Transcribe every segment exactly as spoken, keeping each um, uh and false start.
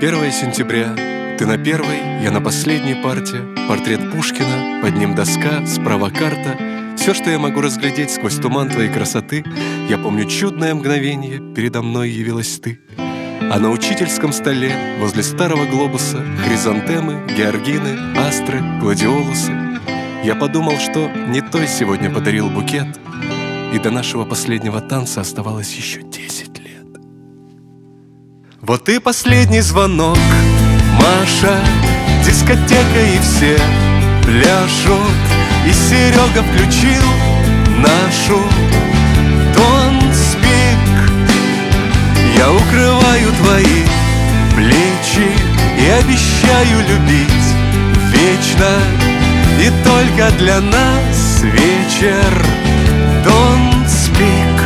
Первое сентября. Ты на первой, я на последней парте. Портрет Пушкина, под ним доска, справа карта. Все, что я могу разглядеть сквозь туман твоей красоты. Я помню чудное мгновение, передо мной явилась ты. А на учительском столе, возле старого глобуса, хризантемы, георгины, астры, гладиолусы. Я подумал, что не той сегодня подарил букет, и до нашего последнего танца оставалось еще десять лет. Вот и последний звонок, Маша, дискотека, и все пляшут. И Серега включил нашу Don't Speak. Я укрываю твои плечи и обещаю любить вечно. И только для нас вечер Don't Speak.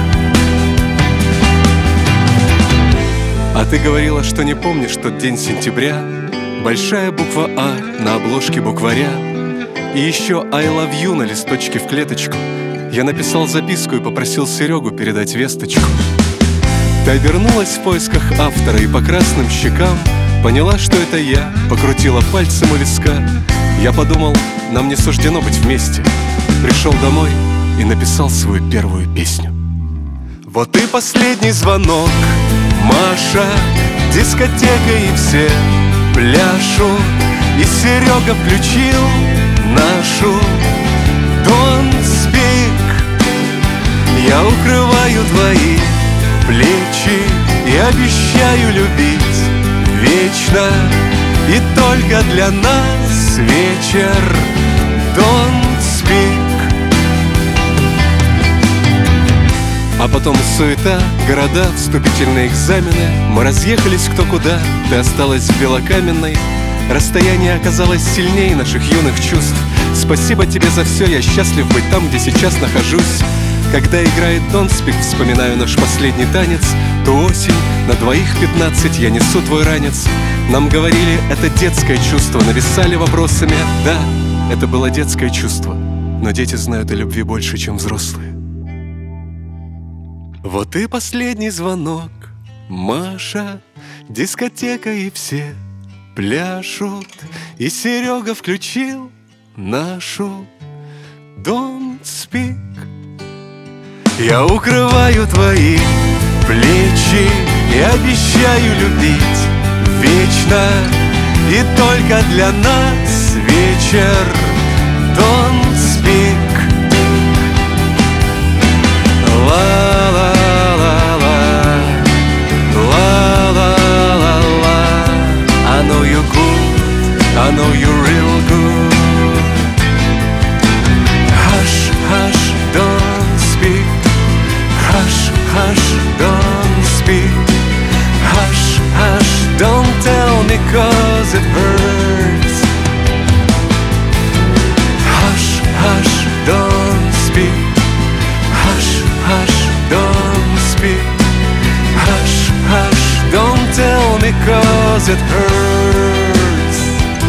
А ты говорила, что не помнишь тот день сентября. Большая буква А на обложке букваря. И еще I love you на листочке в клеточку. Я написал записку и попросил Серегу передать весточку. Ты обернулась в поисках автора и по красным щекам поняла, что это я, покрутила пальцем у виска. Я подумал, нам не суждено быть вместе. Пришел домой и написал свою первую песню. Вот и последний звонок, Маша, дискотека, и все пляшут. И Серега включил нашу Don't Speak. Я укрываю твои плечи и обещаю любить вечно. И только для нас вечер Don't Speak. А потом суета, города, вступительные экзамены. Мы разъехались кто куда, ты осталась в Белокаменной. Расстояние оказалось сильнее наших юных чувств. Спасибо тебе за все, я счастлив быть там, где сейчас нахожусь. Когда играет Don't Speak, вспоминаю наш последний танец. Ту осень, на двоих пятнадцать, я несу твой ранец. Нам говорили, это детское чувство, нависали вопросами. Да, это было детское чувство, но дети знают о любви больше, чем взрослые. Вот и последний звонок, Маша, дискотека, и все пляшут. И Серега включил нашу Don't Speak. Я укрываю твои плечи и обещаю любить вечно. И только для нас вечер Don't Speak. Ла-ла-ла-ла, ла-ла-ла-ла. I know you're good, I know you're real good. Hush, hush, don't speak. Hush, hush, don't speak. Hush, hush, don't tell me 'cause it hurts. Hush, hush, don't speak. Hush, hush, don't speak. Hush, hush, don't tell me 'cause it hurts.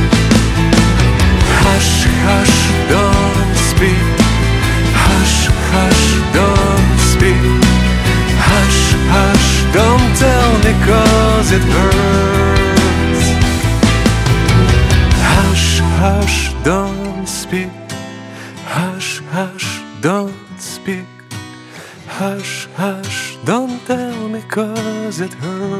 Hush, hush, don't speak. Hush, hush, don't speak. Hush, hush, don't tell me 'cause it hurts. Hush, hush, don't speak. Hush, hush, don't speak. Hush, hush, don't tell me 'cause it hurts.